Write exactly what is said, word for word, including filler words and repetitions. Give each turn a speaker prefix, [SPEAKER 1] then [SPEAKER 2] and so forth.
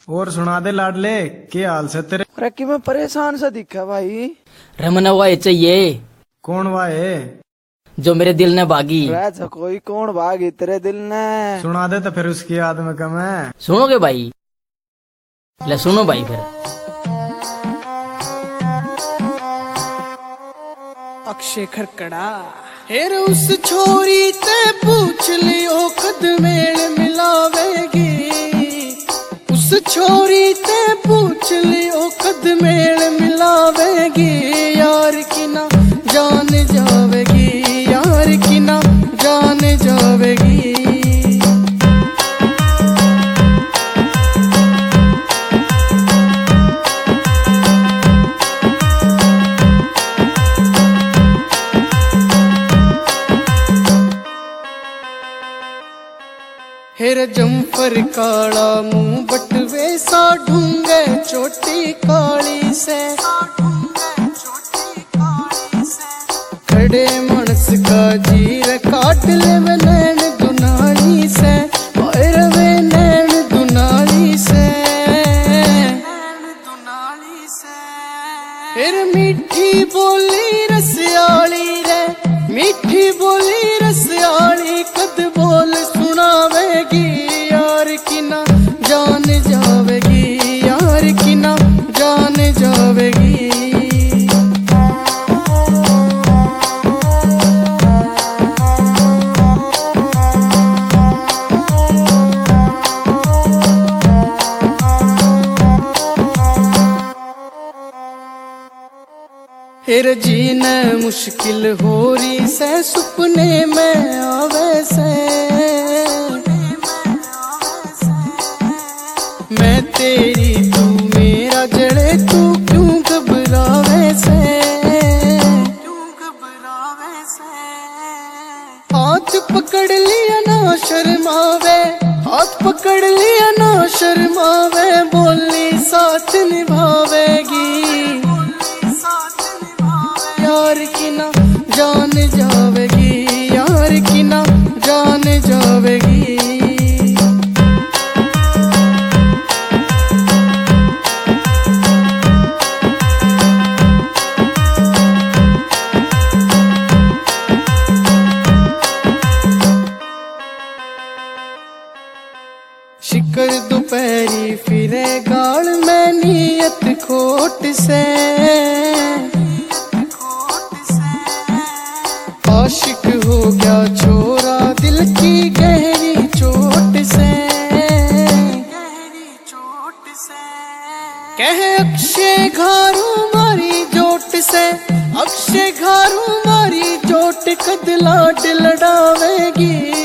[SPEAKER 1] और सुना दे लाडले, क्या हाल से तेरे?
[SPEAKER 2] अरे कि मैं परेशान सा दिखा भाई।
[SPEAKER 3] रमन हुआ चाहिए।
[SPEAKER 1] कौन हुआ है?
[SPEAKER 3] जो मेरे दिल ने भागी।
[SPEAKER 2] कोई कौन भागी तेरे दिल ने?
[SPEAKER 1] सुना दे तो फिर उसकी याद में कम है।
[SPEAKER 3] सुनोगे भाई? ले सुनो भाई फिर।
[SPEAKER 4] अक्षय खरकड़ा हेर उस छोरी ते पूछ लियो कद मेल मिलावेगी। उस छोरी ते पूछ लियो कद मेल मिलावेगी। यार की ना जान जावेगी, यार की ना जान जावेगी। हेर जम्फर काला मुंह बटवे सा ढूंगे चोटी काली से। खड़े मानस का जीर काट ले वे नैन दुनाली से। और वे नैन दुनाली से। हेर मीठी बोली रसियाली रे, मीठी बोली रसियाली कद बोल सुनावेगी। यार की ना जान जावेगी, यार की ना जान जावेगी। हेर जीने मुश्किल हो रही से सुपने में आवे से। मैं तेरी तू मेरा जड़े तू क्यों घबरावे से। हाथ पकड़ लिया ना शर्मावे, हाथ पकड़ लिया ना शर्मावे। बोली साथ निभावेगी। यार की ना जान जावेगी, यार की ना जान जावेगी। शिकर दोपहरी फिरे गाल में नियत खोट से। आशिक हो गया छोरा दिल की गहरी चोट से। कह अक्षय घारू मारी जोट से। अक्षय घारू मारी जोट कद लाड लड़ावेगी।